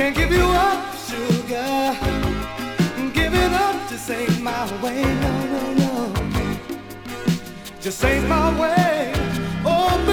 Can't give you up, sugar. Give it up, just ain't my way. No, no, no. Just ain't my way. Oh,